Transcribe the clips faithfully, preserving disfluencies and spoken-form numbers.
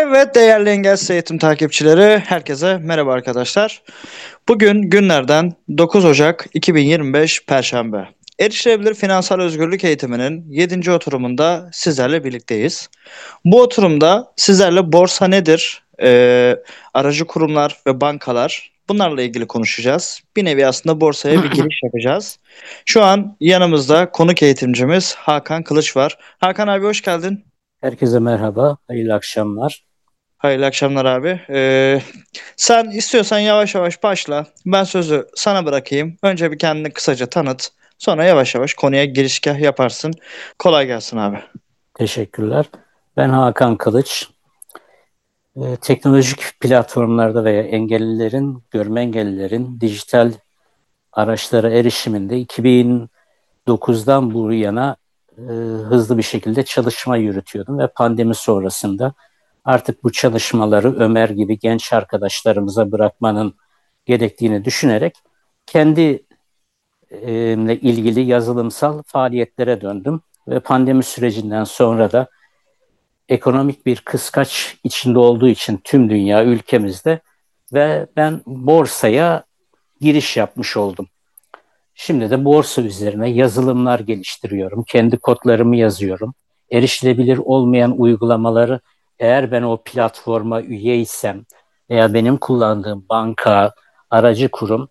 Evet değerli Engelsiz Eğitim takipçileri, herkese merhaba arkadaşlar. Bugün günlerden dokuz Ocak iki bin yirmi beş Perşembe. Erişilebilir Finansal Özgürlük Eğitimi'nin yedinci oturumunda sizlerle birlikteyiz. Bu oturumda sizlerle borsa nedir, eee, aracı kurumlar ve bankalar bunlarla ilgili konuşacağız. Bir nevi aslında borsaya bir giriş yapacağız. Şu an yanımızda konuk eğitimcimiz Hakan Kılıç var. Hakan abi hoş geldin. Herkese merhaba, hayırlı akşamlar. Hayırlı akşamlar abi. Ee, sen istiyorsan yavaş yavaş başla. Ben sözü sana bırakayım. Önce bir kendini kısaca tanıt. Sonra yavaş yavaş konuya girişgah yaparsın. Kolay gelsin abi. Teşekkürler. Ben Hakan Kılıç. Ee, teknolojik platformlarda veya engellilerin, görme engellilerin dijital araçlara erişiminde iki bin dokuzdan bu yana e, hızlı bir şekilde çalışma yürütüyordum ve pandemi sonrasında artık bu çalışmaları Ömer gibi genç arkadaşlarımıza bırakmanın gerektiğini düşünerek kendi e, ile ilgili yazılımsal faaliyetlere döndüm ve pandemi sürecinden sonra da ekonomik bir kıskaç içinde olduğu için tüm dünya ülkemizde ve ben borsaya giriş yapmış oldum. Şimdi de borsa üzerine yazılımlar geliştiriyorum. Kendi kodlarımı yazıyorum. Erişilebilir olmayan uygulamaları eğer ben o platforma üyeysem veya benim kullandığım banka, aracı kurum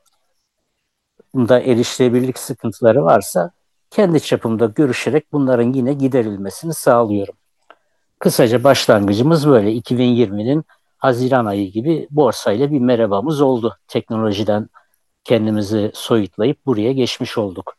da erişilebilirlik sıkıntıları varsa kendi çapımda görüşerek bunların yine giderilmesini sağlıyorum. Kısaca başlangıcımız böyle. iki bin yirminin Haziran ayı gibi borsayla bir merhabamız oldu. Teknolojiden kendimizi soyutlayıp buraya geçmiş olduk.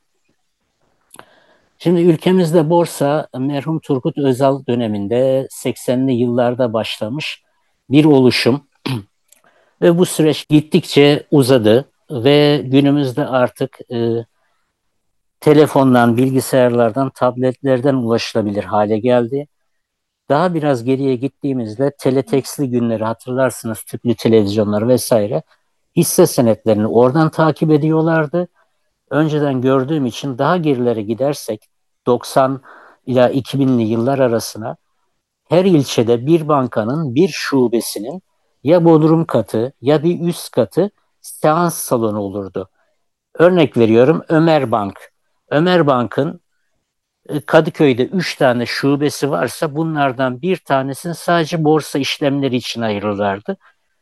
Şimdi ülkemizde borsa merhum Turgut Özal döneminde seksenli yıllarda başlamış bir oluşum ve bu süreç gittikçe uzadı ve günümüzde artık e, telefondan, bilgisayarlardan, tabletlerden ulaşılabilir hale geldi. Daha biraz geriye gittiğimizde teletekstil günleri hatırlarsınız, tüplü televizyonlar vesaire. Hisse senetlerini oradan takip ediyorlardı. Önceden gördüğüm için daha gerilere gidersek doksan ila iki binli yıllar arasına her ilçede bir bankanın bir şubesinin ya bodrum katı ya bir üst katı seans salonu olurdu. Örnek veriyorum, Ömer Bank. Ömer Bank'ın e, Kadıköy'de üç tane şubesi varsa bunlardan bir tanesini sadece borsa işlemleri için ayırırlardı.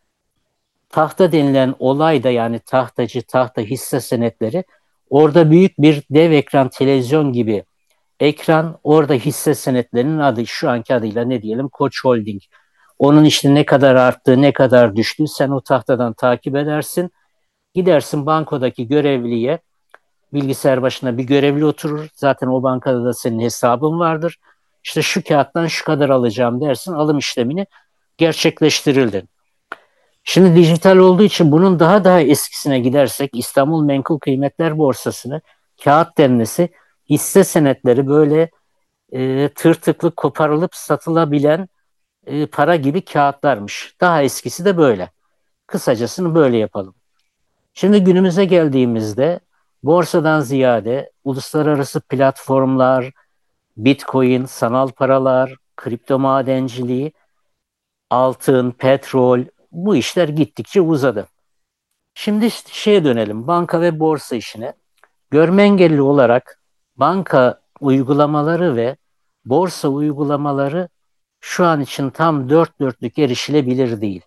Tahta denilen olay da, yani tahtacı, tahta hisse senetleri, orada büyük bir dev ekran televizyon gibi ekran, orada hisse senetlerinin adı şu anki adıyla ne diyelim, Koç Holding. Onun işte ne kadar arttığı, ne kadar düştüğü sen o tahtadan takip edersin. Gidersin bankodaki görevliye, bilgisayar başına bir görevli oturur. Zaten o bankada da senin hesabın vardır. İşte şu kağıttan şu kadar alacağım dersin. Alım işlemini gerçekleştirirdin. Şimdi dijital olduğu için bunun daha daha eskisine gidersek İstanbul Menkul Kıymetler Borsası'nı, kağıt denmesi, hisse senetleri böyle e, tırtıklı koparılıp satılabilen e, para gibi kağıtlarmış. Daha eskisi de böyle. Kısacasını böyle yapalım. Şimdi günümüze geldiğimizde borsadan ziyade uluslararası platformlar, Bitcoin, sanal paralar, kripto madenciliği, altın, petrol, bu işler gittikçe uzadı. Şimdi şeye dönelim, banka ve borsa işine. Görme engelli olarak banka uygulamaları ve borsa uygulamaları şu an için tam dört dörtlük erişilebilir değil.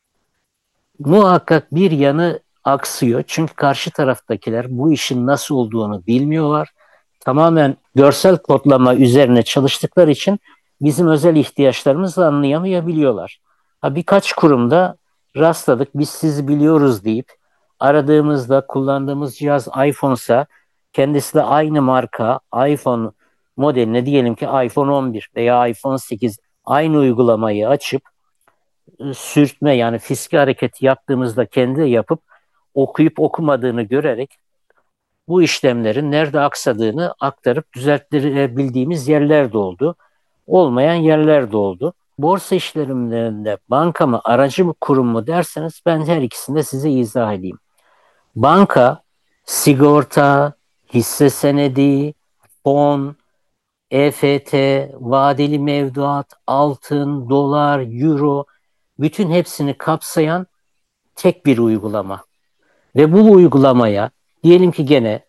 Muhakkak bir yanı aksıyor. Çünkü karşı taraftakiler bu işin nasıl olduğunu bilmiyorlar. Tamamen görsel kodlama üzerine çalıştıkları için bizim özel ihtiyaçlarımızı anlayamayabiliyorlar. Ha, birkaç kurumda rastladık, biz sizi biliyoruz deyip aradığımızda kullandığımız cihaz iPhone'sa kendisi de aynı marka iPhone modeline, diyelim ki iPhone on bir veya iPhone sekiz, aynı uygulamayı açıp sürtme, yani fiske hareketi yaptığımızda kendi yapıp okuyup okumadığını görerek bu işlemlerin nerede aksadığını aktarıp düzelttirebildiğimiz yerler de oldu. Olmayan yerler de oldu. Borsa işlemlerinde banka mı, aracı mı, kurum mu derseniz ben her ikisini de size izah edeyim. Banka, sigorta, hisse senedi, fon, E F T, vadeli mevduat, altın, dolar, euro, bütün hepsini kapsayan tek bir uygulama. Ve bu uygulamaya diyelim ki gene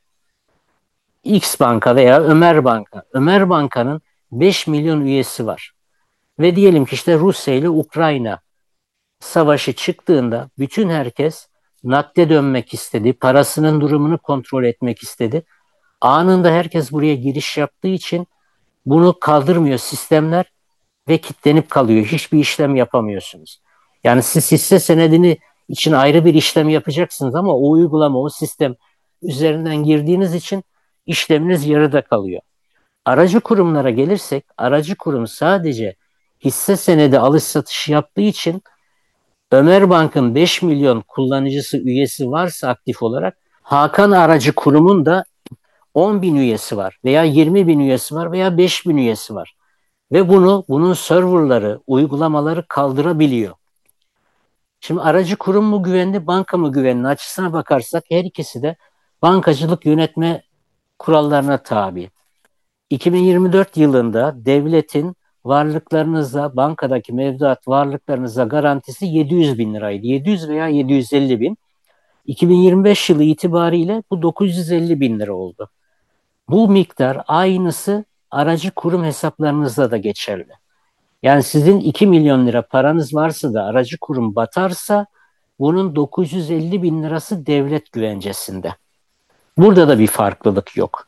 X banka veya Ömer Banka. Ömer Banka'nın beş milyon üyesi var. Ve diyelim ki işte Rusya ile Ukrayna savaşı çıktığında bütün herkes nakde dönmek istedi. Parasının durumunu kontrol etmek istedi. Anında herkes buraya giriş yaptığı için bunu kaldırmıyor sistemler ve kilitlenip kalıyor. Hiçbir işlem yapamıyorsunuz. Yani siz hisse senedini için ayrı bir işlem yapacaksınız ama o uygulama, o sistem üzerinden girdiğiniz için işleminiz yarıda kalıyor. Aracı kurumlara gelirsek, aracı kurum sadece hisse senedi alış satışı yaptığı için Ömer Bank'ın beş milyon kullanıcısı, üyesi varsa aktif olarak, Hakan Aracı Kurum'un da on bin üyesi var veya yirmi bin üyesi var veya beş bin üyesi var. Ve bunu bunun serverları, uygulamaları kaldırabiliyor. Şimdi aracı kurum mu güvenli, banka mı güvenli açısına bakarsak her ikisi de bankacılık yönetme kurallarına tabi. iki bin yirmi dört yılında devletin varlıklarınıza, bankadaki mevduat varlıklarınıza garantisi yedi yüz bin liraydı. yedi yüz veya yedi yüz elli bin. iki bin yirmi beş yılı itibariyle bu dokuz yüz elli bin lira oldu. Bu miktar aynısı aracı kurum hesaplarınızda da geçerli. Yani sizin iki milyon lira paranız varsa da aracı kurum batarsa bunun dokuz yüz elli bin lirası devlet güvencesinde. Burada da bir farklılık yok.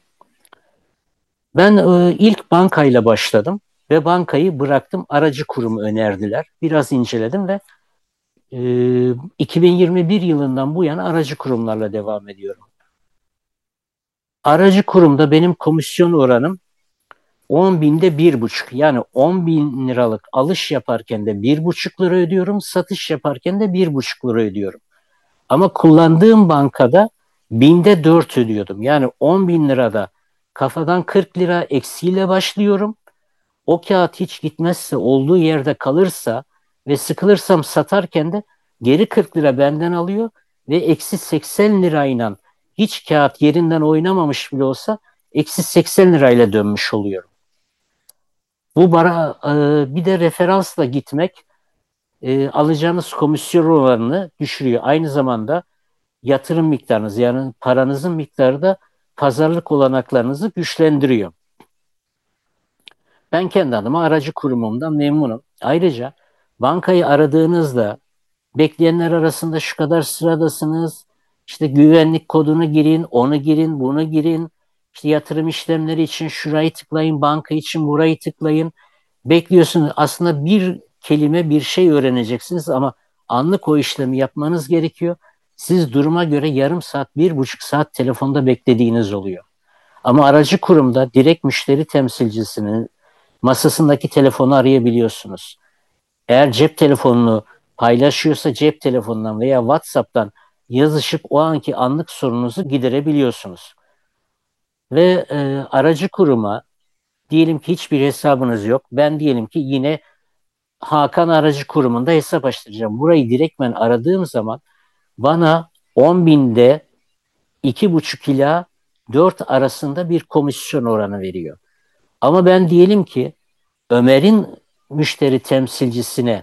Ben e, ilk bankayla başladım ve bankayı bıraktım. Aracı kurumu önerdiler. Biraz inceledim ve e, iki bin yirmi bir yılından bu yana aracı kurumlarla devam ediyorum. Aracı kurumda benim komisyon oranım on binde bir buçuk. Yani on bin liralık alış yaparken de bir buçuk lira ödüyorum. Satış yaparken de bir buçuk lira ödüyorum. Ama kullandığım bankada binde dört ödüyordum. Yani on bin lirada kafadan kırk lira eksiyle başlıyorum. O kağıt hiç gitmezse, olduğu yerde kalırsa ve sıkılırsam satarken de geri kırk lira benden alıyor ve eksi seksen lirayla hiç kağıt yerinden oynamamış bile olsa eksi seksen lirayla dönmüş oluyorum. Bu bara e, bir de referansla gitmek e, alacağınız komisyon oranını düşürüyor. Aynı zamanda yatırım miktarınız yani paranızın miktarı da pazarlık olanaklarınızı güçlendiriyor. Ben kendi adıma aracı kurumumdan memnunum. Ayrıca bankayı aradığınızda bekleyenler arasında şu kadar sıradasınız, işte güvenlik kodunu girin, onu girin, bunu girin, işte yatırım işlemleri için şurayı tıklayın, banka için burayı tıklayın. Bekliyorsunuz. Aslında bir kelime bir şey öğreneceksiniz ama anlık o işlemi yapmanız gerekiyor. Siz duruma göre yarım saat, bir buçuk saat telefonda beklediğiniz oluyor. Ama aracı kurumda direkt müşteri temsilcisinin masasındaki telefonu arayabiliyorsunuz. Eğer cep telefonunu paylaşıyorsa cep telefonundan veya WhatsApp'tan yazışıp o anki anlık sorununuzu giderebiliyorsunuz. Ve e, aracı kuruma diyelim ki hiçbir hesabınız yok. Ben diyelim ki yine Hakan Aracı Kurumu'nda hesap açtıracağım. Burayı direktmen aradığım zaman bana on binde iki buçuk ila dört arasında bir komisyon oranı veriyor. Ama ben diyelim ki Ömer'in müşteri temsilcisine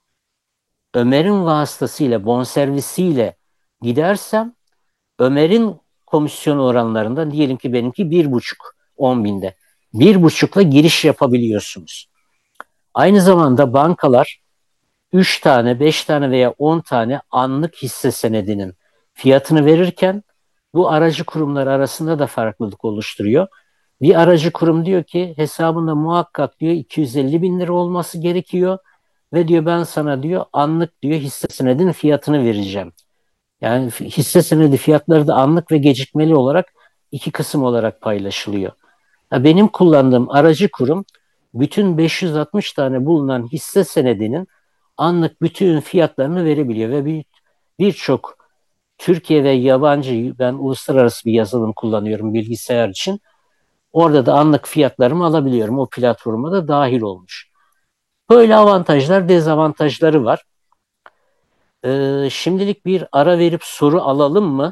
Ömer'in vasıtasıyla, bonservisiyle gidersem Ömer'in komisyon oranlarında diyelim ki benimki bir buçuk on binde. Bir buçukla giriş yapabiliyorsunuz. Aynı zamanda bankalar üç tane, beş tane veya on tane anlık hisse senedinin fiyatını verirken bu aracı kurumlar arasında da farklılık oluşturuyor. Bir aracı kurum diyor ki hesabında muhakkak diyor iki yüz elli bin lira olması gerekiyor ve diyor ben sana diyor anlık diyor hisse senedinin fiyatını vereceğim. Yani hisse senedi fiyatları da anlık ve gecikmeli olarak iki kısım olarak paylaşılıyor. Benim kullandığım aracı kurum bütün beş yüz altmış tane bulunan hisse senedinin anlık bütün fiyatlarını verebiliyor ve bir birçok Türkiye ve yabancı ben uluslararası bir yazılım kullanıyorum bilgisayar için. Orada da anlık fiyatlarımı alabiliyorum. O platforma da dahil olmuş. Böyle avantajlar, dezavantajları var. Ee, şimdilik bir ara verip soru alalım mı?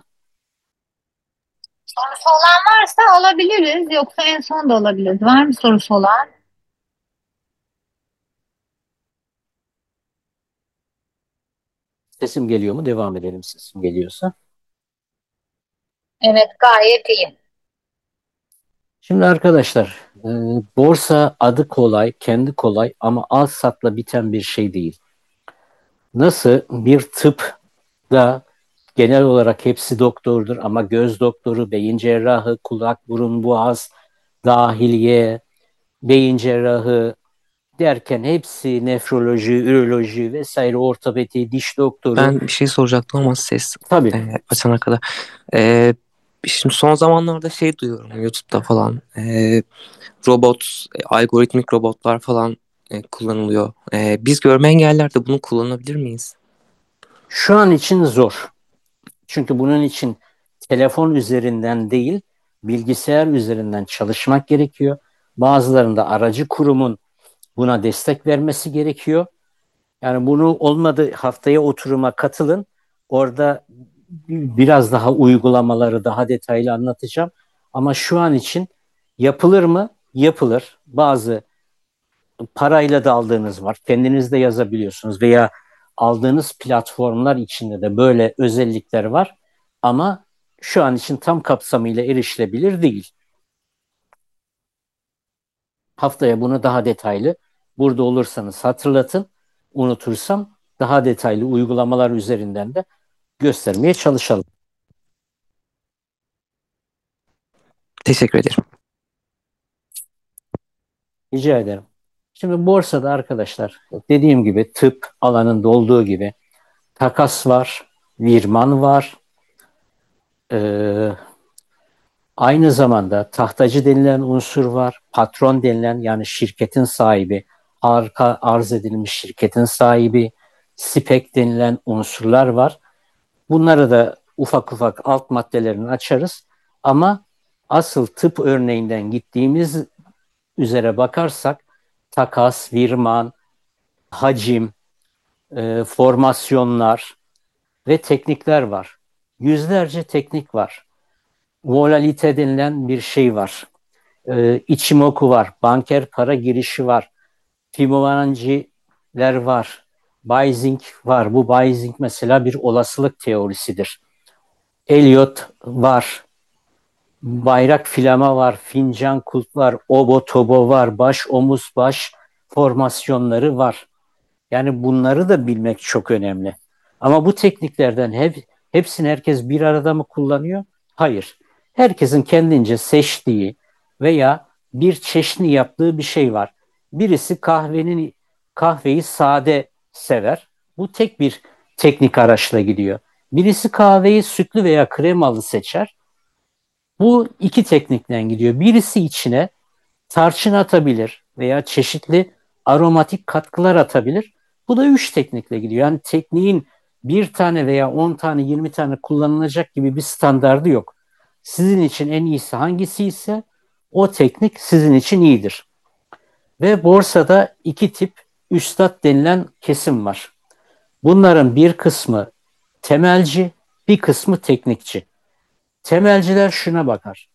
Sorusu olan varsa alabiliriz. Yoksa en son da alabiliriz. Var mı sorusu olan? Sesim geliyor mu? Devam edelim sesim geliyorsa. Evet, gayet iyi. Şimdi arkadaşlar, e, borsa adı kolay, kendi kolay ama al satla biten bir şey değil. Nasıl bir tıpta genel olarak hepsi doktordur ama göz doktoru, beyin cerrahı, kulak, burun, boğaz, dahiliye, beyin cerrahı derken hepsi nefroloji, üroloji vesaire ortopedi, diş doktoru. Ben bir şey soracaktım ama ses Tabii. e, açana kadar. E, Şimdi son zamanlarda şey duyuyorum YouTube'da falan. E, robot, e, algoritmik robotlar falan e, kullanılıyor. E, biz görme engellerde bunu kullanabilir miyiz? Şu an için zor. Çünkü bunun için telefon üzerinden değil, bilgisayar üzerinden çalışmak gerekiyor. Bazılarında aracı kurumun buna destek vermesi gerekiyor. Yani bunu olmadı haftaya oturuma katılın. Orada biraz daha uygulamaları daha detaylı anlatacağım. Ama şu an için yapılır mı? Yapılır. Bazı parayla da aldığınız var. Kendiniz de yazabiliyorsunuz veya aldığınız platformlar içinde de böyle özellikler var. Ama şu an için tam kapsamıyla erişilebilir değil. Haftaya bunu daha detaylı burada olursanız hatırlatın. Unutursam daha detaylı uygulamalar üzerinden de göstermeye çalışalım. Teşekkür ederim. Rica ederim. Şimdi borsada arkadaşlar dediğim gibi tıp alanında olduğu gibi takas var, virman var, ee, aynı zamanda tahtacı denilen unsur var, patron denilen yani şirketin sahibi, arka arz edilmiş şirketin sahibi, spek denilen unsurlar var. Bunları da ufak ufak alt maddelerini açarız. Ama asıl tıp örneğinden gittiğimiz üzere bakarsak takas, virman, hacim, e, formasyonlar ve teknikler var. Yüzlerce teknik var. Volatilite denilen bir şey var. E, Ichimoku var. Banker para girişi var. Fibonacci'ler var. Bayezid var. Bu Bayezid mesela bir olasılık teorisidir. Elliot var. Bayrak filama var. Fincan kulp var. Obo tobo var. Baş omuz baş formasyonları var. Yani bunları da bilmek çok önemli. Ama bu tekniklerden hep, hepsini herkes bir arada mı kullanıyor? Hayır. Herkesin kendince seçtiği veya bir çeşni yaptığı bir şey var. Birisi kahvenin kahveyi sade sever. Bu tek bir teknik araçla gidiyor. Birisi kahveyi sütlü veya kremalı seçer. Bu iki teknikten gidiyor. Birisi içine tarçın atabilir veya çeşitli aromatik katkılar atabilir. Bu da üç teknikle gidiyor. Yani tekniğin bir tane veya on tane, yirmi tane kullanılacak gibi bir standardı yok. Sizin için en iyisi hangisi ise o teknik sizin için iyidir. Ve borsada iki tip üstad denilen kesim var. Bunların bir kısmı temelci, bir kısmı teknikçi. Temelciler şuna bakar.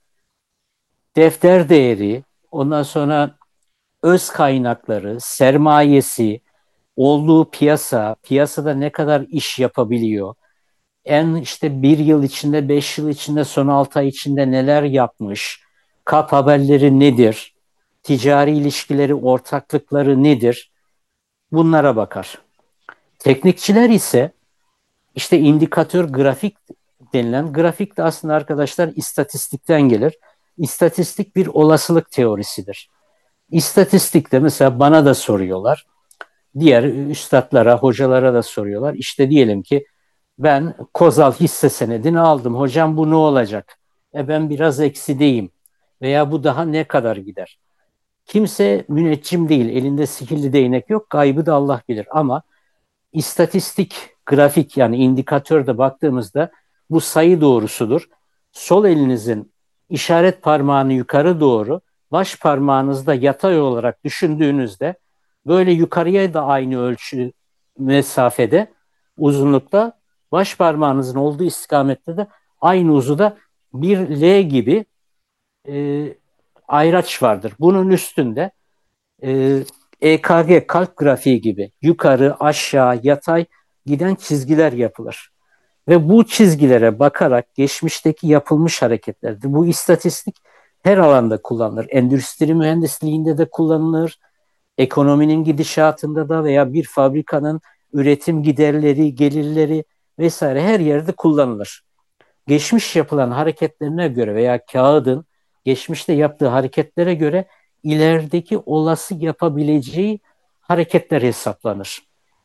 Defter değeri, ondan sonra öz kaynakları, sermayesi, olduğu piyasa, piyasada ne kadar iş yapabiliyor, en işte bir yıl içinde, beş yıl içinde, son altı ay içinde neler yapmış, kap haberleri nedir, ticari ilişkileri, ortaklıkları nedir, bunlara bakar. Teknikçiler ise işte indikatör grafik denilen, grafik de aslında arkadaşlar istatistikten gelir. İstatistik bir olasılık teorisidir. İstatistikte mesela bana da soruyorlar. Diğer üstadlara, hocalara da soruyorlar. İşte diyelim ki ben Kozal hisse senedini aldım. Hocam bu ne olacak? E ben biraz eksideyim. Veya bu daha ne kadar gider? Kimse müneccim değil. Elinde sihirli değnek yok. Gaybı da Allah bilir. Ama istatistik, grafik yani indikatörde baktığımızda bu sayı doğrusudur. Sol elinizin işaret parmağını yukarı doğru, baş parmağınızda yatay olarak düşündüğünüzde böyle yukarıya da aynı ölçü mesafede, uzunlukta, baş parmağınızın olduğu istikamette de aynı uzuda bir L gibi e, ayraç vardır. Bunun üstünde e, E K G kalp grafiği gibi yukarı, aşağı, yatay giden çizgiler yapılır. Ve bu çizgilere bakarak geçmişteki yapılmış hareketlerdir. Bu istatistik her alanda kullanılır. Endüstri mühendisliğinde de kullanılır. Ekonominin gidişatında da veya bir fabrikanın üretim giderleri, gelirleri vesaire her yerde kullanılır. Geçmiş yapılan hareketlerine göre veya kağıdın geçmişte yaptığı hareketlere göre ilerideki olası yapabileceği hareketler hesaplanır.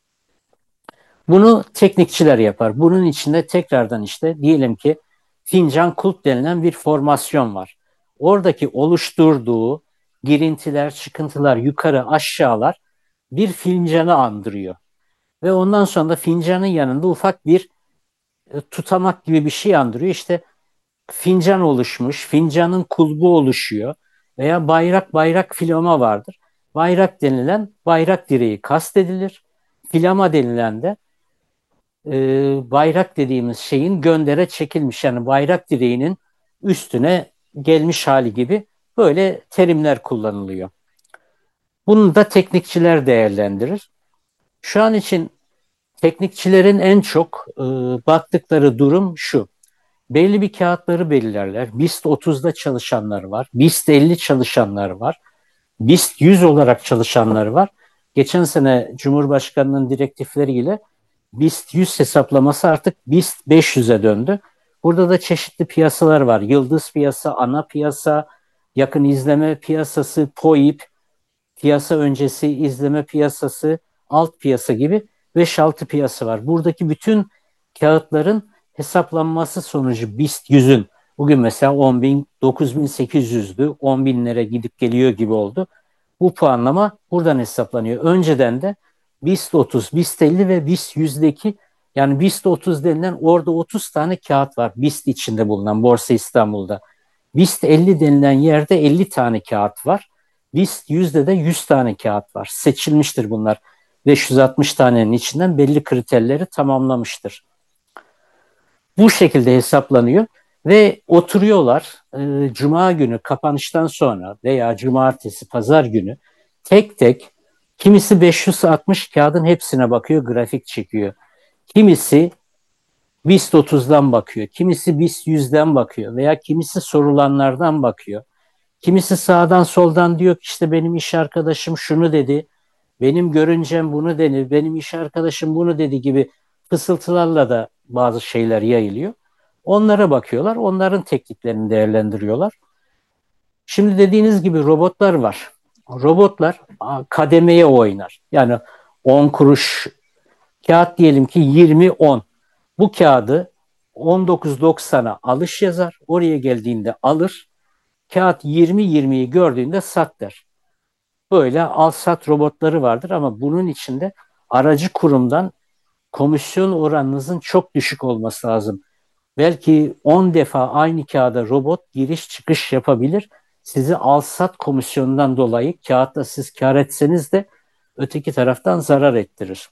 Bunu teknikçiler yapar. Bunun içinde tekrardan işte diyelim ki fincan kulp denilen bir formasyon var. Oradaki oluşturduğu girintiler, çıkıntılar, yukarı aşağılar bir fincanı andırıyor. Ve ondan sonra da fincanın yanında ufak bir e, tutamak gibi bir şey andırıyor. İşte fincan oluşmuş, fincanın kulbu oluşuyor veya bayrak bayrak filama vardır. Bayrak denilen bayrak direği kastedilir. Filama denilen de e, bayrak dediğimiz şeyin göndere çekilmiş, yani bayrak direğinin üstüne gelmiş hali gibi böyle terimler kullanılıyor. Bunu da teknikçiler değerlendirir. Şu an için teknikçilerin en çok e, baktıkları durum şu. Belli bir kağıtları belirlerler. BIST otuzda çalışanlar var. BIST elli çalışanlar var. BIST yüz olarak çalışanlar var. Geçen sene Cumhurbaşkanı'nın direktifleriyle BIST yüz hesaplaması artık BIST beş yüze döndü. Burada da çeşitli piyasalar var. Yıldız piyasa, ana piyasa, yakın izleme piyasası, P O İ P, piyasa öncesi izleme piyasası, alt piyasa gibi beş altı piyasa var. Buradaki bütün kağıtların hesaplanması sonucu BIST yüzün bugün mesela on bin, dokuz bin sekiz yüzdü, on binlere gidip geliyor gibi oldu. Bu puanlama buradan hesaplanıyor. Önceden de BIST otuz, BIST elli ve BIST yüzdeki, yani BIST otuz denilen orada otuz tane kağıt var BIST içinde bulunan Borsa İstanbul'da. BIST elli denilen yerde elli tane kağıt var. BIST yüzde de yüz tane kağıt var. Seçilmiştir bunlar. beş yüz altmış tanenin içinden belli kriterleri tamamlamıştır. Bu şekilde hesaplanıyor ve oturuyorlar e, Cuma günü kapanıştan sonra veya Cumartesi, Pazar günü tek tek, kimisi beş yüz altmış kağıdın hepsine bakıyor, grafik çekiyor. Kimisi BIST otuzdan bakıyor, kimisi BIST yüzden bakıyor veya kimisi sorulanlardan bakıyor. Kimisi sağdan soldan diyor ki işte benim iş arkadaşım şunu dedi, benim görüncem bunu dedi, benim iş arkadaşım bunu dedi gibi fısıltılarla da bazı şeyler yayılıyor. Onlara bakıyorlar, onların tekniklerini değerlendiriyorlar. Şimdi dediğiniz gibi robotlar var. Robotlar kademeye oynar. Yani on kuruş kağıt diyelim ki yirmi on. Bu kağıdı on dokuz doksana alış yazar. Oraya geldiğinde alır. Kağıt yirmi yirmiyi gördüğünde sat der. Böyle al-sat robotları vardır ama bunun içinde aracı kurumdan komisyon oranınızın çok düşük olması lazım. Belki on defa aynı kağıda robot giriş çıkış yapabilir. Sizi al-sat komisyonundan dolayı kağıtta siz kar etseniz de öteki taraftan zarar ettirir.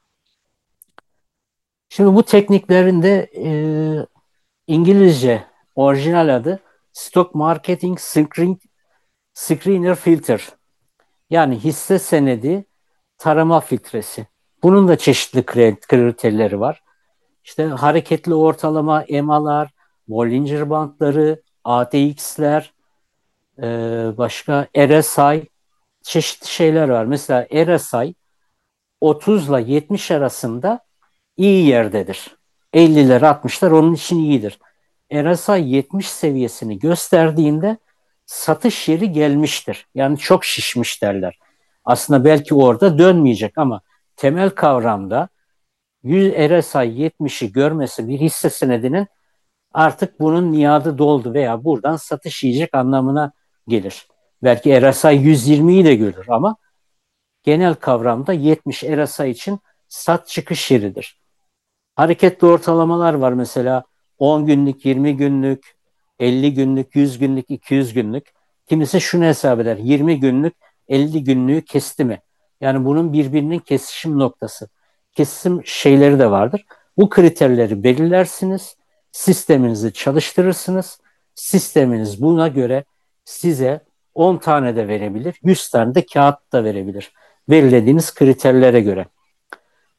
Şimdi bu tekniklerin de e, İngilizce orijinal adı Stock Marketing Screen, Screener Filter. Yani hisse senedi tarama filtresi. Bunun da çeşitli kriterleri var. İşte hareketli ortalama, E M A'lar, Bollinger Bandları, A D X'ler, e, başka R S I, çeşitli şeyler var. Mesela R S I otuz ile yetmiş arasında iyi yerdedir. elliler altmışlar onun için iyidir. R S I yetmiş seviyesini gösterdiğinde satış yeri gelmiştir. Yani çok şişmiş derler. Aslında belki orada dönmeyecek ama temel kavramda yüz R S I yetmişi görmesi bir hisse senedinin artık bunun miadı doldu veya buradan satış yiyecek anlamına gelir. Belki R S I yüz yirmiyi de görür ama genel kavramda yetmiş R S I için sat çıkış yeridir. Hareketli ortalamalar var mesela on günlük, yirmi günlük, elli günlük, yüz günlük, iki yüz günlük. Kimisi şunu hesap eder. yirmi günlük, elli günlüğü kesti mi? Yani bunun birbirinin kesişim noktası. Kesişim şeyleri de vardır. Bu kriterleri belirlersiniz. Sisteminizi çalıştırırsınız. Sisteminiz buna göre size on tane de verebilir, yüz tane de kağıt da verebilir. Belirlediğiniz kriterlere göre.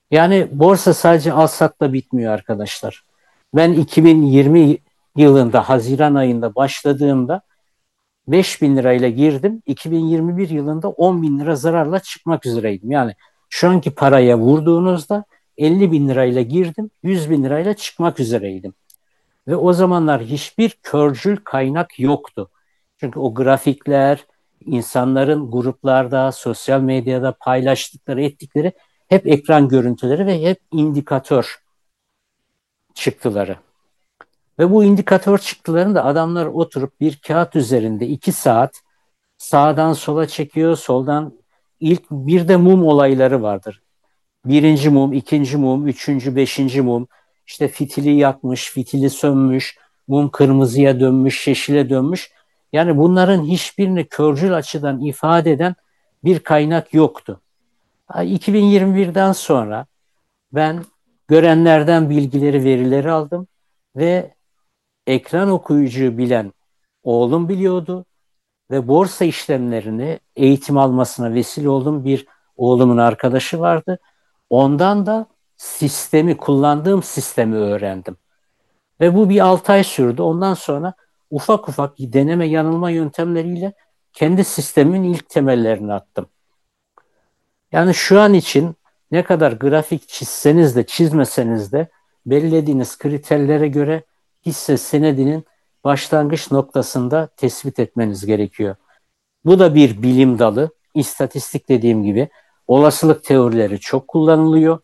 Yani borsa sadece al satla bitmiyor arkadaşlar. Ben iki bin yirmi yılında Haziran ayında başladığımda beş bin lirayla girdim. iki bin yirmi bir yılında on bin lira zararla çıkmak üzereydim. Yani şu anki paraya vurduğunuzda elli bin lirayla girdim, yüz bin lirayla çıkmak üzereydim. Ve o zamanlar hiçbir körcül kaynak yoktu. Çünkü o grafikler, insanların gruplarda, sosyal medyada paylaştıkları, ettikleri hep ekran görüntüleri ve hep indikatör çıktıları. Ve bu indikatör çıktılarını da adamlar oturup bir kağıt üzerinde iki saat sağdan sola çekiyor, soldan ilk bir de mum olayları vardır. Birinci mum, ikinci mum, üçüncü, beşinci mum. İşte fitili yakmış, fitili sönmüş, mum kırmızıya dönmüş, yeşile dönmüş. Yani bunların hiçbirini körcül açıdan ifade eden bir kaynak yoktu. iki bin yirmi birden sonra ben görenlerden bilgileri, verileri aldım ve ekran okuyucu bilen oğlum biliyordu ve borsa işlemlerini eğitim almasına vesile oldum. Bir oğlumun arkadaşı vardı. Ondan da sistemi, kullandığım sistemi öğrendim. Ve bu bir altı ay sürdü. Ondan sonra ufak ufak deneme yanılma yöntemleriyle kendi sistemin ilk temellerini attım. Yani şu an için ne kadar grafik çizseniz de çizmeseniz de belirlediğiniz kriterlere göre hisse senedinin başlangıç noktasında tespit etmeniz gerekiyor. Bu da bir bilim dalı. İstatistik dediğim gibi olasılık teorileri çok kullanılıyor.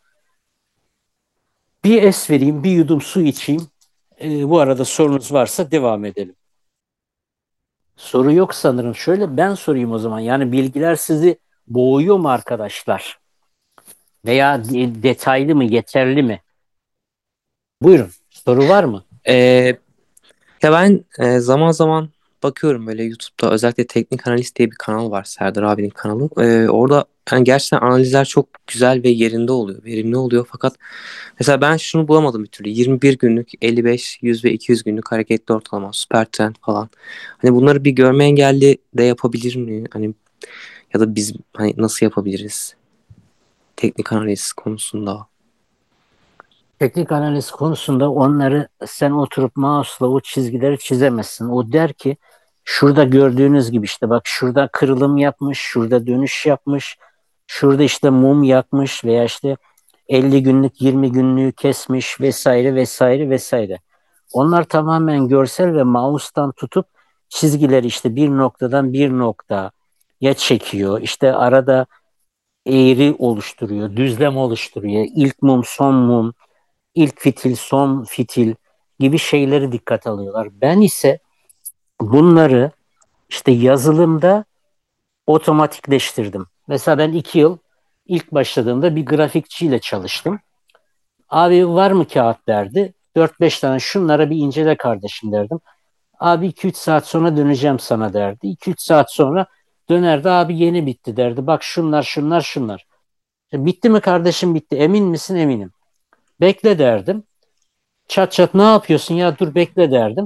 Bir es vereyim, bir yudum su içeyim. Ee, bu arada sorunuz varsa devam edelim. Soru yok sanırım. Şöyle ben sorayım o zaman. Yani bilgiler sizi boğuyor mu arkadaşlar? Veya de- detaylı mı, yeterli mi? Buyurun. Soru var mı? Ee, Ya ben e, zaman zaman bakıyorum böyle YouTube'da, özellikle Teknik Analist diye bir kanal var, Serdar abinin kanalı. Ee, orada yani gerçekten analizler çok güzel ve yerinde oluyor, verimli oluyor. Fakat mesela ben şunu bulamadım bir türlü: yirmi bir günlük, elli beş, yüz ve iki yüz günlük hareketli ortalama, süper trend falan. Hani bunları bir görme engelli de yapabilir mi? Hani ya da biz hani nasıl yapabiliriz teknik analiz konusunda? Teknik analiz konusunda onları sen oturup mouse'la o çizgileri çizemezsin. O der ki şurada gördüğünüz gibi işte bak şurada kırılım yapmış, şurada dönüş yapmış, şurada işte mum yakmış veya işte elli günlük yirmi günlüğü kesmiş vesaire vesaire vesaire. Onlar tamamen görsel ve mouse'tan tutup çizgileri işte bir noktadan bir noktaya çekiyor. İşte arada eğri oluşturuyor, düzlem oluşturuyor. İlk mum, son mum, ilk fitil, son fitil gibi şeyleri dikkat alıyorlar. Ben ise bunları işte yazılımda otomatikleştirdim. Mesela ben iki yıl ilk başladığımda bir grafikçiyle çalıştım. Abi var mı kağıt derdi. Dört beş tane şunlara bir incele kardeşim derdim. Abi iki üç saat sonra döneceğim sana derdi. iki üç saat sonra dönerdi, abi yeni bitti derdi. Bak şunlar şunlar şunlar. Bitti mi kardeşim, bitti. Emin misin? Eminim. Bekle derdim. Çat çat ne yapıyorsun ya, dur bekle derdim.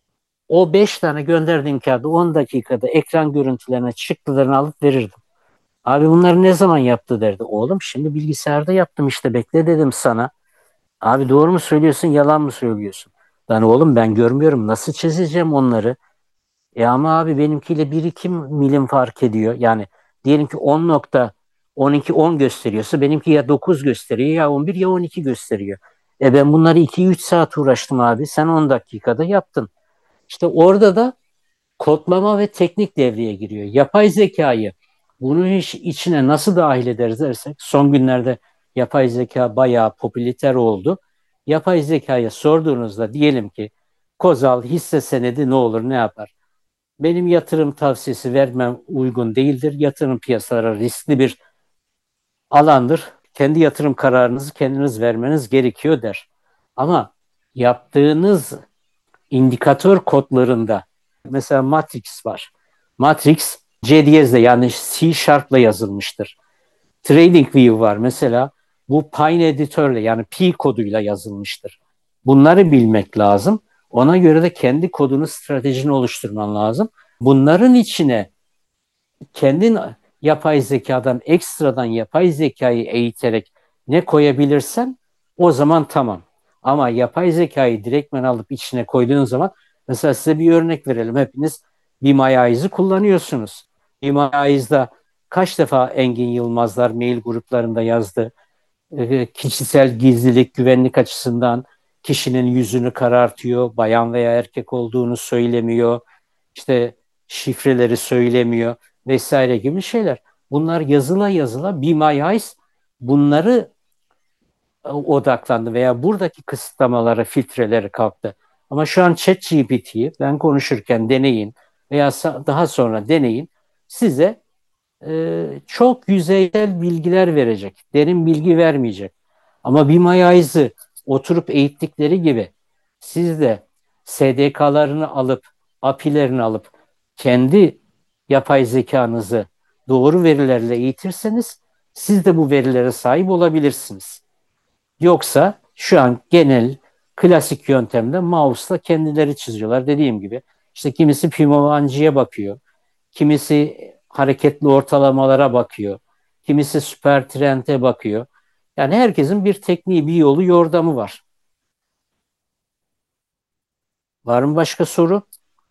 O beş tane gönderdiğim kağıdı on dakikada ekran görüntülerine çıktılarını alıp verirdim. Abi bunları ne zaman yaptı derdi. Oğlum şimdi bilgisayarda yaptım işte, bekle dedim sana. Abi doğru mu söylüyorsun, yalan mı söylüyorsun? Lan oğlum ben görmüyorum, nasıl çizeceğim onları? E ama abi benimkiyle bir iki milim fark ediyor. Yani diyelim ki on nokta on iki on gösteriyorsa benimki ya dokuz gösteriyor ya on bir ya on iki gösteriyor. E ben bunları iki üç saat uğraştım abi. Sen on dakikada yaptın. İşte orada da kodlama ve teknik devreye giriyor. Yapay zekayı bunun iş, içine nasıl dahil ederiz dersek, son günlerde yapay zeka bayağı popüler oldu. Yapay zekaya sorduğunuzda diyelim ki Kozal hisse senedi ne olur ne yapar? Benim yatırım tavsiyesi vermem uygun değildir. Yatırım piyasaları riskli bir alandır. Kendi yatırım kararınızı kendiniz vermeniz gerekiyor der. Ama yaptığınız indikatör kodlarında mesela Matrix var. Matrix C diyezle yani C Sharp'la yazılmıştır. TradingView var mesela. Bu Pine editörle yani P koduyla yazılmıştır. Bunları bilmek lazım. Ona göre de kendi kodunu, stratejini oluşturman lazım. Bunların içine kendin yapay zekadan, ekstradan yapay zekayı eğiterek ne koyabilirsen o zaman tamam. Ama yapay zekayı direktmen alıp içine koyduğun zaman, mesela size bir örnek verelim. Hepiniz bir Maya kullanıyorsunuz. Bir Maya kaç defa Engin Yılmazlar mail gruplarında yazdı. E, kişisel gizlilik, güvenlik açısından kişinin yüzünü karartıyor, bayan veya erkek olduğunu söylemiyor, işte şifreleri söylemiyor vesaire gibi şeyler. Bunlar yazıla yazıla Be My Eyes bunları odaklandı veya buradaki kısıtlamalara, filtreleri kalktı. Ama şu an ChatGPT'yi ben konuşurken deneyin veya daha sonra deneyin, size e, çok yüzeysel bilgiler verecek. Derin bilgi vermeyecek. Ama bir mayayızı oturup eğittikleri gibi siz de S D K'larını alıp, A P I'lerini alıp kendi yapay zekanızı doğru verilerle eğitirseniz siz de bu verilere sahip olabilirsiniz. Yoksa şu an genel klasik yöntemde mouse'la kendileri çiziyorlar. Dediğim gibi işte kimisi Fibonacci'ye bakıyor. Kimisi hareketli ortalamalara bakıyor. Kimisi süper trend'e bakıyor. Yani herkesin bir tekniği, bir yolu, yordamı var. Var mı başka soru?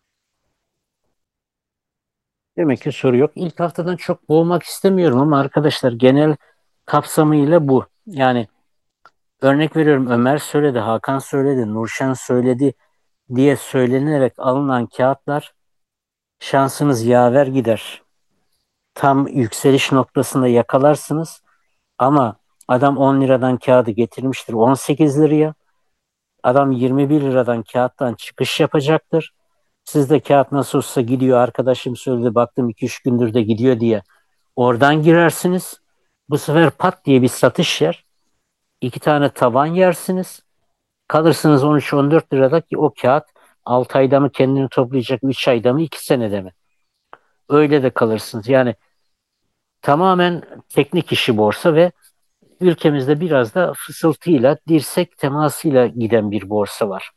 Demek ki soru yok. İlk haftadan çok boğmak istemiyorum ama arkadaşlar, genel kapsamıyla bu. Yani örnek veriyorum, Ömer söyledi, Hakan söyledi, Nurşen söyledi diye söylenerek alınan kağıtlar şansınız yaver gider. Tam yükseliş noktasında yakalarsınız ama adam on liradan kağıdı getirmiştir on sekiz liraya. Adam yirmi bir liradan kağıttan çıkış yapacaktır. Siz de kağıt nasıl olsa gidiyor, arkadaşım söyledi, baktım iki üç gündür de gidiyor diye oradan girersiniz. Bu sefer pat diye bir satış yer. İki tane taban yersiniz. Kalırsınız on üç on dört lirada ki o kağıt altı ayda mı kendini toplayacak, üç ayda mı, iki senede mi? Öyle de kalırsınız. Yani tamamen teknik işi borsa ve ülkemizde biraz da fısıltıyla, dirsek temasıyla giden bir borsa var.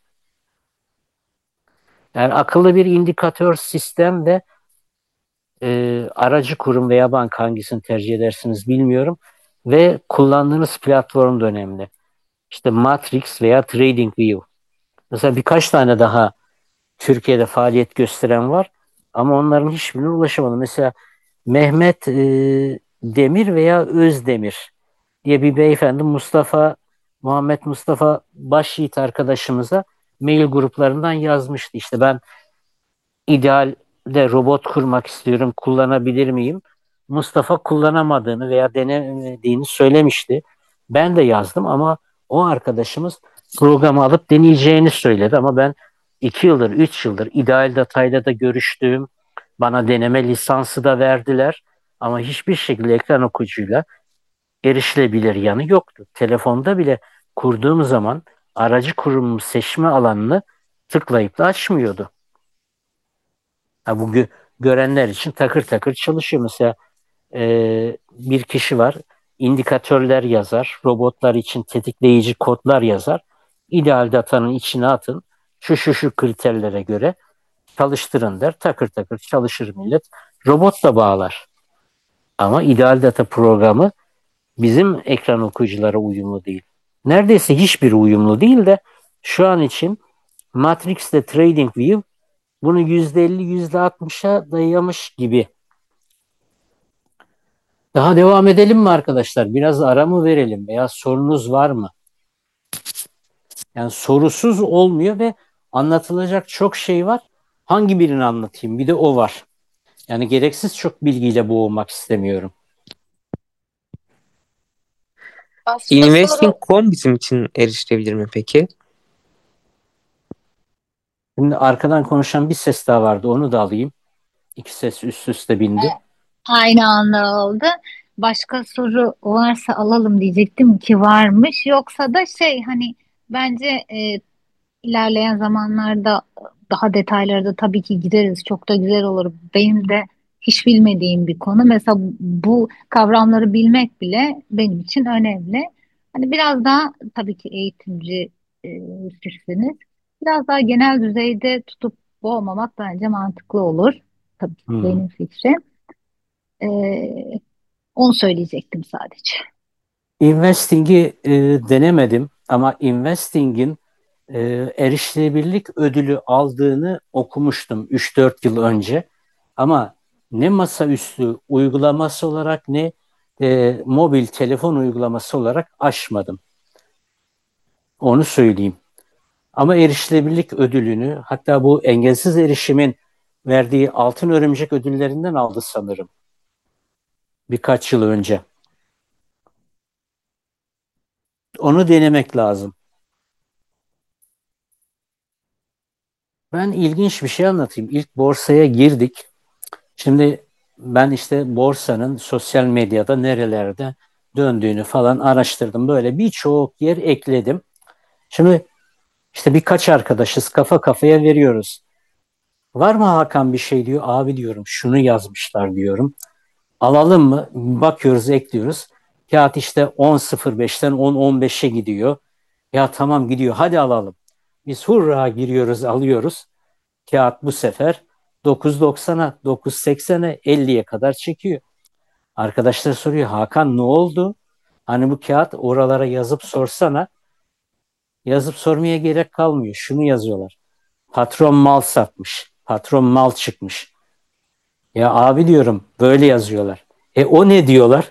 Yani akıllı bir indikatör sistem ve e, aracı kurum veya banka, hangisini tercih edersiniz bilmiyorum. Ve kullandığınız platform da önemli. İşte Matrix veya TradingView. Mesela birkaç tane daha Türkiye'de faaliyet gösteren var. Ama onların hiçbirine ulaşamadım. Mesela Mehmet e, Demir veya Özdemir diye bir beyefendi, Mustafa Muhammed Mustafa Başyiğit arkadaşımıza mail gruplarından yazmıştı. İşte ben idealde robot kurmak istiyorum, kullanabilir miyim? Mustafa kullanamadığını veya denemediğini söylemişti. Ben de yazdım ama o arkadaşımız programı alıp deneyeceğini söyledi. Ama ben iki yıldır, üç yıldır ideal datayla da görüştüğüm, bana deneme lisansı da verdiler. Ama hiçbir şekilde ekran okuyucuyla erişilebilir yanı yoktu. Telefonda bile kurduğum zaman aracı kurum seçme alanını tıklayıp da açmıyordu. Ha, bu gö- görenler için takır takır çalışıyor. Mesela e, bir kişi var, indikatörler yazar, robotlar için tetikleyici kodlar yazar. İdeal datanın içine atın, şu şu şu kriterlere göre çalıştırın der. Takır takır çalışır millet. Robot da bağlar. Ama ideal data programı bizim ekran okuyuculara uyumlu değil. Neredeyse hiçbir uyumlu değil de şu an için Matrix ile TradingView bunu yüzde elli yüzde altmışa dayamış gibi. Daha devam edelim mi arkadaşlar? Biraz ara mı verelim veya sorunuz var mı? Yani sorusuz olmuyor ve anlatılacak çok şey var. Hangi birini anlatayım? Bir de o var. Yani gereksiz çok bilgiyle boğulmak istemiyorum. Başka investing soru. nokta com bizim için erişilebilir mi peki? Şimdi arkadan konuşan bir ses daha vardı. Onu da alayım. İki ses üst üste E, bindi. Aynı anda oldu. Başka soru varsa alalım diyecektim ki varmış. Yoksa da şey hani bence e, ilerleyen zamanlarda daha detaylarda tabii ki gireriz. Çok da güzel olur. Benim de hiç bilmediğim bir konu. Mesela bu kavramları bilmek bile benim için önemli. Hani biraz daha tabii ki eğitimci e, sizsiniz. Biraz daha genel düzeyde tutup boğmamak bence mantıklı olur. Tabii ki Hmm. benim fikrim. E, Onu söyleyecektim sadece. Investing'i e, denemedim ama Investing'in e, erişilebilirlik ödülü aldığını okumuştum üç dört yıl önce. Ama ne masaüstü uygulaması olarak ne e, mobil telefon uygulaması olarak aşmadım. Onu söyleyeyim. Ama erişilebilirlik ödülünü, hatta bu engelsiz erişimin verdiği altın örümcek ödüllerinden aldı sanırım birkaç yıl önce. Onu denemek lazım. Ben ilginç bir şey anlatayım. İlk borsaya girdik. Şimdi ben işte borsanın sosyal medyada nerelerde döndüğünü falan araştırdım. Böyle birçok yer ekledim. Şimdi işte birkaç arkadaşız, kafa kafaya veriyoruz. Var mı Hakan bir şey diyor. Abi diyorum, şunu yazmışlar diyorum. Alalım mı? Bakıyoruz, ekliyoruz. Kağıt işte on sıfır beşten on on beşe gidiyor. Ya tamam, gidiyor, hadi alalım. Biz hurra giriyoruz, alıyoruz. Kağıt bu sefer dokuz doksana, dokuz seksene, elliye kadar çekiyor. Arkadaşlar soruyor, Hakan ne oldu? Hani bu kağıt oralara yazıp sorsana. Yazıp sormaya gerek kalmıyor. Şunu yazıyorlar. Patron mal satmış. Patron mal çıkmış. Ya abi diyorum, böyle yazıyorlar. E o ne diyorlar?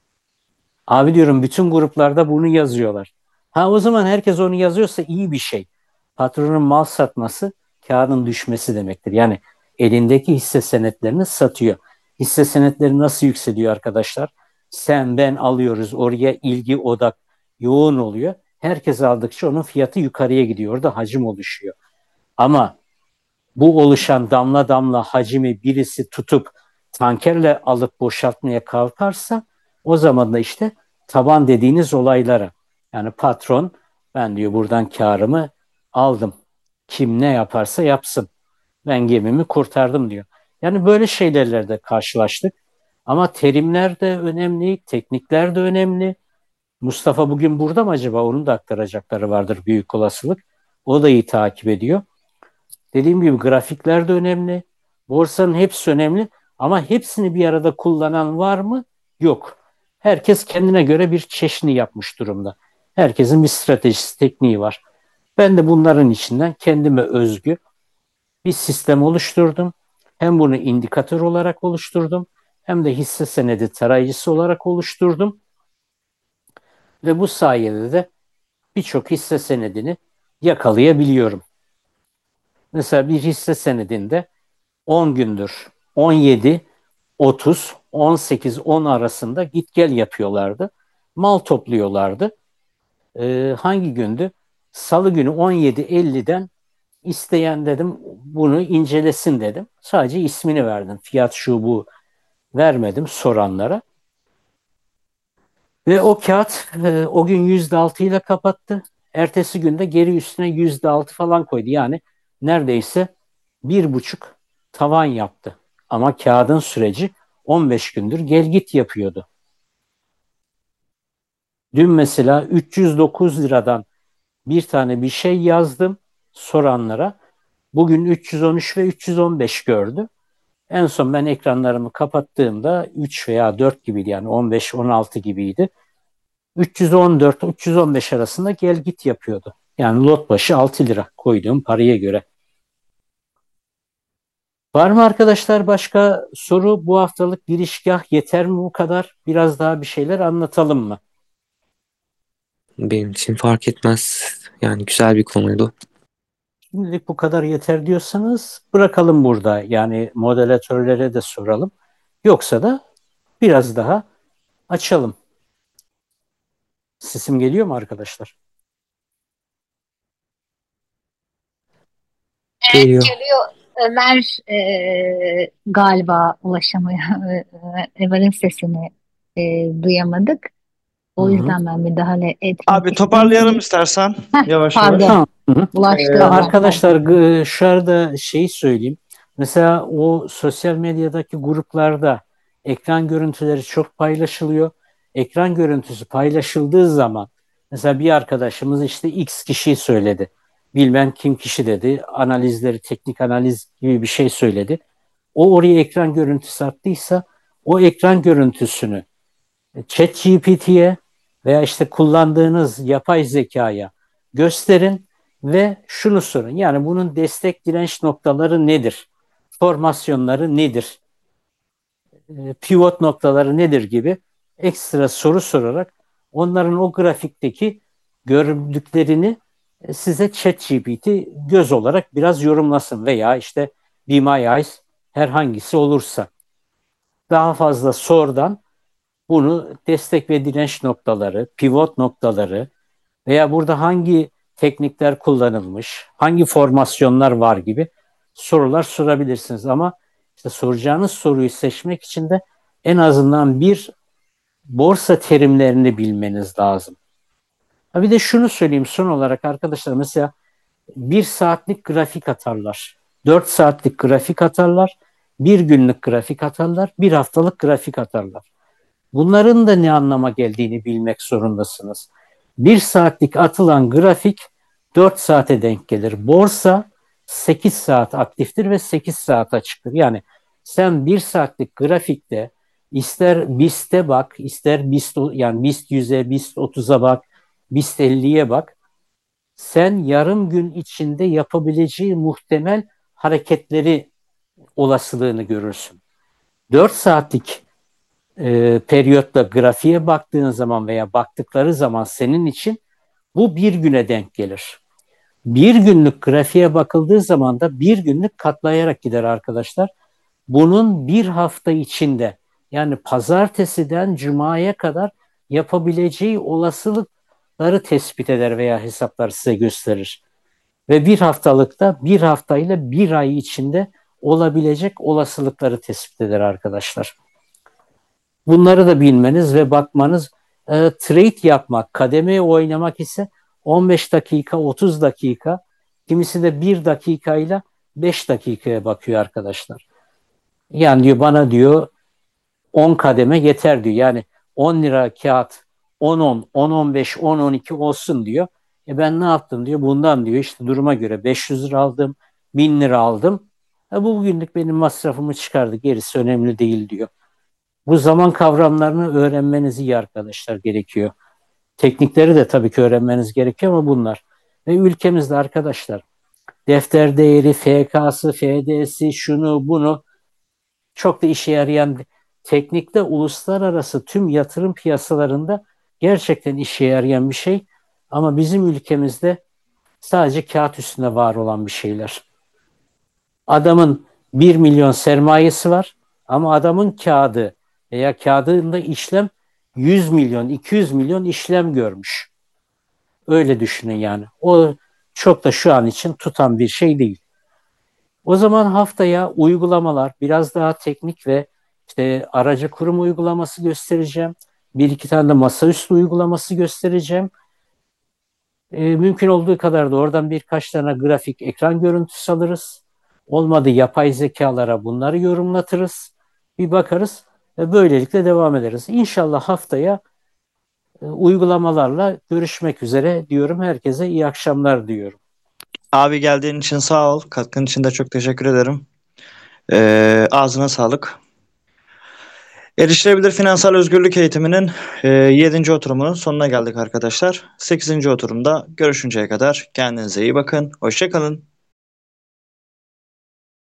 Abi diyorum, bütün gruplarda bunu yazıyorlar. Ha, o zaman herkes onu yazıyorsa iyi bir şey. Patronun mal satması kağıdın düşmesi demektir. Yani elindeki hisse senetlerini satıyor. Hisse senetleri nasıl yükseliyor arkadaşlar? Sen ben alıyoruz, oraya ilgi odak yoğun oluyor. Herkes aldıkça onun fiyatı yukarıya gidiyor. Orada hacim oluşuyor. Ama bu oluşan damla damla hacimi birisi tutup tankerle alıp boşaltmaya kalkarsa, o zaman da işte taban dediğiniz olaylara, yani patron, ben diyor buradan karımı aldım. Kim ne yaparsa yapsın. Ben gemimi kurtardım diyor. Yani böyle şeylerle de karşılaştık. Ama terimler de önemli, teknikler de önemli. Mustafa bugün burada mı acaba? Onun da aktaracakları vardır büyük olasılık. O da iyi takip ediyor. Dediğim gibi grafikler de önemli. Borsanın hepsi önemli ama hepsini bir arada kullanan var mı? Yok. Herkes kendine göre bir çeşni yapmış durumda. Herkesin bir stratejisi, tekniği var. Ben de bunların içinden kendime özgü bir sistem oluşturdum. Hem bunu indikatör olarak oluşturdum, hem de hisse senedi tarayıcısı olarak oluşturdum. Ve bu sayede de birçok hisse senedini yakalayabiliyorum. Mesela bir hisse senedinde on gündür on yedi, otuz, on sekiz, on arasında git gel yapıyorlardı. Mal topluyorlardı. Ee, hangi gündü? Salı günü on yedi elliden isteyen dedim bunu incelesin dedim. Sadece ismini verdim. Fiyat şu bu vermedim soranlara. Ve o kağıt e, o gün yüzde altı ile kapattı. Ertesi günde geri üstüne yüzde altı falan koydu. Yani neredeyse bir buçuk tavan yaptı. Ama kağıdın süreci on beş gündür gel git yapıyordu. Dün mesela üç yüz dokuz liradan bir tane bir şey yazdım soranlara. Bugün üç yüz on üç ve üç yüz on beş gördü. En son ben ekranlarımı kapattığımda üç veya dört gibiydi, yani on beş on altı gibiydi. üç yüz on dört üç yüz on beş arasında gel git yapıyordu. Yani lot başı altı lira koyduğum paraya göre. Var mı arkadaşlar başka soru? Bu haftalık girişgah yeter mi bu kadar? Biraz daha bir şeyler anlatalım mı? Benim için fark etmez. Yani güzel bir konuydu. Şimdilik bu kadar yeter diyorsanız bırakalım burada. Yani moderatörlere de soralım. Yoksa da biraz daha açalım. Sesim geliyor mu arkadaşlar? Geliyor. Geliyor. Ömer e, galiba ulaşamıyor. Ömer'in sesini e, duyamadık. Hı O hı. yüzden ben müdahale etmek Abi toparlayalım istemedim. istersen Heh, yavaş yavaş. pardon. Tamam. Hı hı. Bulaştı Ya Ee, Ömer. Pardon. arkadaşlar, g- şu arada şeyi söyleyeyim. Mesela o sosyal medyadaki gruplarda ekran görüntüleri çok paylaşılıyor. Ekran görüntüsü paylaşıldığı zaman mesela bir arkadaşımız işte X kişiyi söyledi. Bilmem kim kişi dedi. Analizleri, teknik analiz gibi bir şey söyledi. O oraya ekran görüntüsü attıysa o ekran görüntüsünü ChatGPT'ye veya işte kullandığınız yapay zekaya gösterin ve şunu sorun. Yani bunun destek direnç noktaları nedir? Formasyonları nedir? E, pivot noktaları nedir gibi ekstra soru sorarak onların o grafikteki gördüklerini e, size ChatGPT göz olarak biraz yorumlasın veya işte Be My Eyes herhangisi olursa. Daha fazla sorudan bunu destek ve direnç noktaları, pivot noktaları veya burada hangi teknikler kullanılmış, hangi formasyonlar var gibi sorular sorabilirsiniz. Ama işte soracağınız soruyu seçmek için de en azından bir borsa terimlerini bilmeniz lazım. Bir de şunu söyleyeyim son olarak arkadaşlar, mesela bir saatlik grafik atarlar, dört saatlik grafik atarlar, bir günlük grafik atarlar, bir haftalık grafik atarlar. Bunların da ne anlama geldiğini bilmek zorundasınız. Bir saatlik atılan grafik dört saate denk gelir. Borsa sekiz saat aktiftir ve sekiz saat açıktır. Yani sen bir saatlik grafikte ister BIST'e bak, ister BIST, yani BIST yüze, BIST otuza bak, BIST elliye bak. Sen yarım gün içinde yapabileceği muhtemel hareketleri, olasılığını görürsün. dört saatlik e, periyotta grafiğe baktığın zaman veya baktıkları zaman senin için bu bir güne denk gelir. Bir günlük grafiğe bakıldığı zaman da bir günlük katlayarak gider arkadaşlar. Bunun bir hafta içinde, yani pazartesiden cumaya kadar yapabileceği olasılıkları tespit eder veya hesaplar size gösterir. Ve bir haftalıkta bir haftayla bir ay içinde olabilecek olasılıkları tespit eder arkadaşlar. Bunları da bilmeniz ve bakmanız, e, trade yapmak, kademeye oynamak ise on beş dakika, otuz dakika, kimisi de bir dakikayla beş dakikaya bakıyor arkadaşlar. Yani diyor bana diyor on kademe yeter diyor. Yani on lira kağıt on on, on on beş, on on iki olsun diyor. E ben ne yaptım diyor. Bundan diyor işte duruma göre beş yüz lira aldım, bin lira aldım. E bu bugünlük benim masrafımı çıkardı. Gerisi önemli değil diyor. Bu zaman kavramlarını öğrenmeniz iyi arkadaşlar gerekiyor. Teknikleri de tabii ki öğrenmeniz gerekiyor ama bunlar. Ve ülkemizde arkadaşlar defter değeri, F K'sı, F D'si, şunu bunu çok da işe yarayan, teknikte uluslararası tüm yatırım piyasalarında gerçekten işe yarayan bir şey. Ama bizim ülkemizde sadece kağıt üstünde var olan bir şeyler. Adamın bir milyon sermayesi var ama adamın kağıdı veya kağıdında işlem yüz milyon, iki yüz milyon işlem görmüş. Öyle düşünün yani. O çok da şu an için tutan bir şey değil. O zaman haftaya uygulamalar biraz daha teknik ve işte aracı kurum uygulaması göstereceğim. Bir iki tane de masaüstü uygulaması göstereceğim. E, mümkün olduğu kadar da oradan birkaç tane grafik ekran görüntüsü alırız. Olmadı yapay zekalara bunları yorumlatırız. Bir bakarız ve böylelikle devam ederiz. İnşallah haftaya e, uygulamalarla görüşmek üzere diyorum. Herkese iyi akşamlar diyorum. Abi geldiğin için sağ ol. Katkın için de çok teşekkür ederim. Ee, ağzına sağlık. Erişilebilir finansal özgürlük eğitiminin e, yedinci oturumunun sonuna geldik arkadaşlar. sekizinci oturumda görüşünceye kadar kendinize iyi bakın. Hoşça kalın.